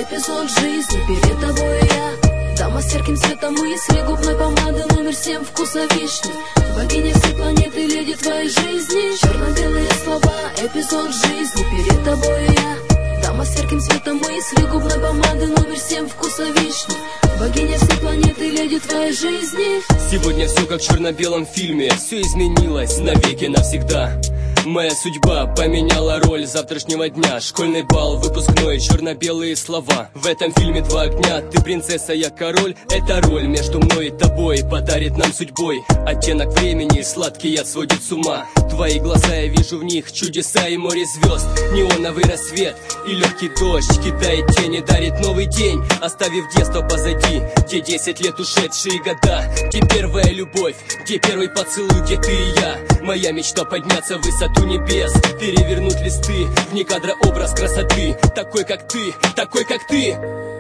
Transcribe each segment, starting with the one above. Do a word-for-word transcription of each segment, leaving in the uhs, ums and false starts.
эпизод жизни. Перед тобой я, дама с ярким цветом мысли, губной помады номер семь вкуса вишни. Богиня всей планеты, леди твоей жизни. Черно-белые слова, эпизод жизни. Перед тобой я, дама с ярким цветом мысли, губной помады номер семь вкуса вишни. Богиня всей планеты, леди твоей жизни. Сегодня все как в черно-белом фильме, все изменилось навеки навсегда. Моя судьба поменяла роль завтрашнего дня. Школьный бал, выпускной, черно-белые слова. В этом фильме два огня, ты принцесса, я король. Эта роль между мной и тобой подарит нам судьбой оттенок времени, сладкий яд сводит с ума. Твои глаза, я вижу в них чудеса и море звезд. Неоновый рассвет и легкий дождь кидает тени, дарит новый день, оставив детство позади. Те десять лет ушедшие года, где первая любовь, где первый поцелуй, где ты и я. Моя мечта подняться в высоту небес, перевернуть листы, вне кадра образ красоты. Такой как ты, такой как ты.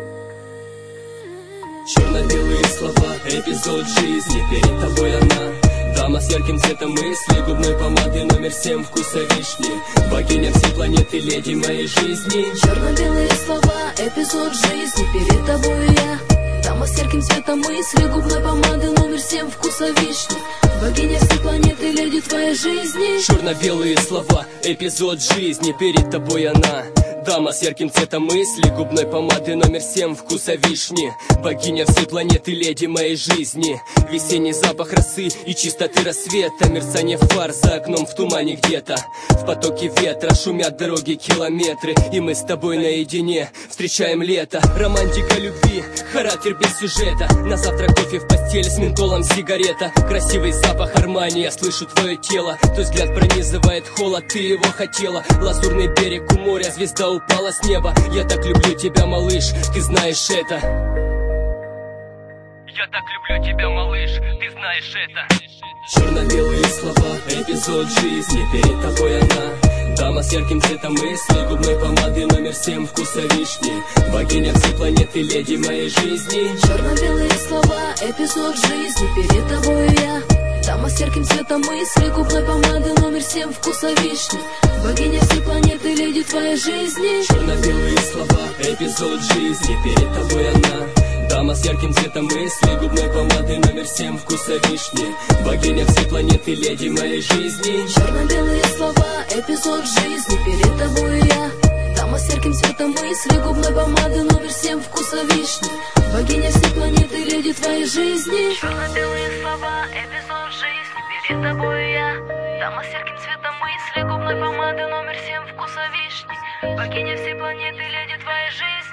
Черно-белые слова, эпизод жизни. Перед тобой она, дама с ярким цветом мысли, губной помады номер семь вкуса вишни. Богиня всей планеты, леди моей жизни. Черно-белые слова, эпизод жизни. Перед тобой я, дама с ярким цветом мысли, губной помады номер семь вкуса вишни. Богиня всей планеты, леди твоей жизни. Черно-белые слова, эпизод жизни. Перед тобой она, дама с ярким цветом мысли, губной помады номер семь вкуса вишни. Богиня всей планеты, леди моей жизни. Весенний запах росы и чистоты рассвета, мерцание фар за окном в тумане где-то. В потоке ветра шумят дороги километры, и мы с тобой наедине встречаем лето. Романтика любви, характер без сюжета. На завтрак кофе в постель с ментолом сигарета. Красивый запах Армани, я слышу твое тело. Твой взгляд пронизывает холод, ты его хотела. Лазурный берег у моря, звезда упала с неба. Я так люблю тебя, малыш, ты знаешь это. Я так люблю тебя, малыш, ты знаешь это. Черно-белые слова, эпизод жизни. Перед тобой она, дама с ярким цветом мысли, губной помады номер семь вкуса вишни. Богиня всей планеты, леди моей жизни. Черно-белые слова, эпизод жизни. Перед тобой я, дама с ярким цветом мысли, губной помады номер семь вкуса вишни. Богиня всей планеты, леди твоей жизни. Черно-белые слова, эпизод жизни. Перед тобой она, дама с ярким цветом мысли, губной помады номер семь вкуса вишни. Богиня всей планеты, леди моей жизни. Черно-белые слова, эпизод жизни. Перед тобой я, дама с ярким цветом мысли, губной помады номер семь вкуса вишни. Богиня всей планеты, леди твоей жизни. Черно-белые слова, эпизод жизни. Перед тобой я, дама с ярким цветом мысли, губной помады номер семь вкуса вишни. Богиня всей планеты, леди твоей жизни.